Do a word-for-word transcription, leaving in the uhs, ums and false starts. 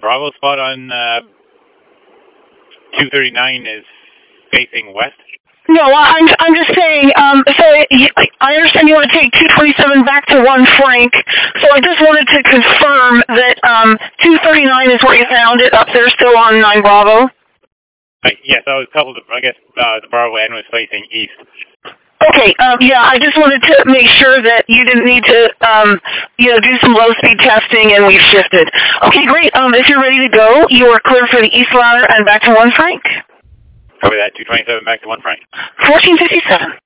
Bravo spot on uh, two thirty-nine is facing west? No, I'm I'm just saying. Um, so I understand you want to take two twenty-seven back to one Frank. So I just wanted to confirm that um, two thirty-nine is where you found it up there, still on nine Bravo. Uh, yes, I was coupled. I guess uh, the Bravo end was facing east. Okay. Um, yeah, I just wanted to make sure that you didn't need to, um, you know, do some low speed testing, and we've shifted. Okay, great. Um, if you're ready to go, you are clear for the east ladder and back to one Frank. Copy that. two twenty-seven back to one Frank. fourteen fifty-seven.